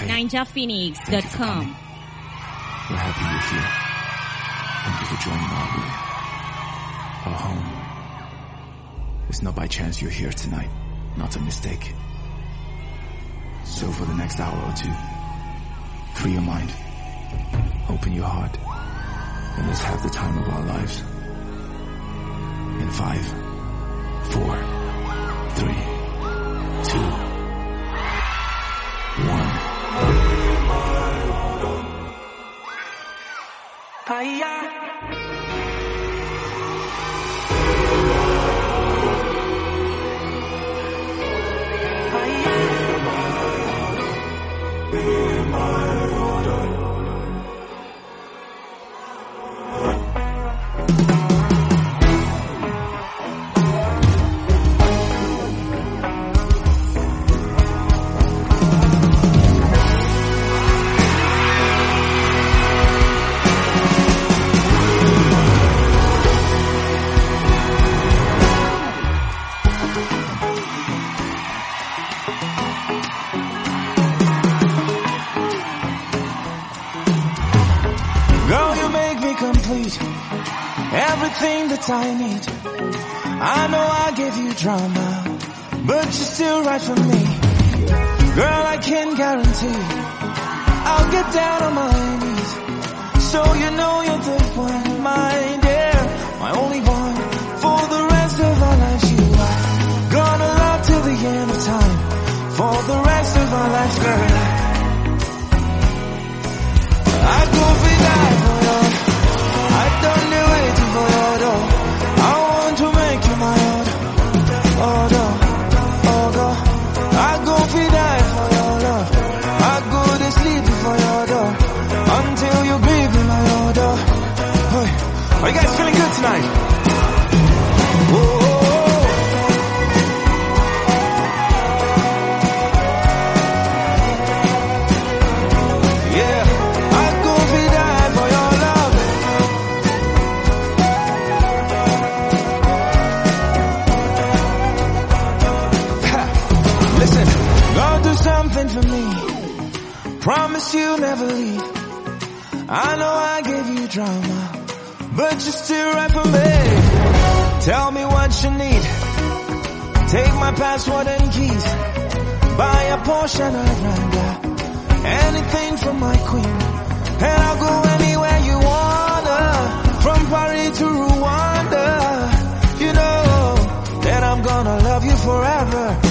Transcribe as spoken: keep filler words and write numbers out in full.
ninja phoenix dot com. We're happy you're here. Thank you for joining our room. Our home. It's not by chance you're here tonight. Not a mistake. So for the next hour or two, free your mind. Open your heart. And let's have the time of our lives. In five, four, three, two, one. Everything that I need. I know I gave you drama, but you're still right for me. Girl, I can guarantee I'll get down on my knees, so you know you're the one, my dear, my only one. For the rest of our lives you are gonna love till the end of time. For the rest of our lives, girl, I go for that for you. I don't do waiting for your door. I want to make you my order, order, order. I go for die for your love. I go to sleep for your door until you give me my order. Hey, are you guys feeling good tonight? Whoa. Something for me. Promise you'll never leave. I know I gave you drama, but you're still right for me. Tell me what you need. Take my password and keys. Buy a Porsche and a Wrangler. Anything from my queen. And I'll go anywhere you wanna. From Paris to Rwanda. You know that I'm gonna love you forever.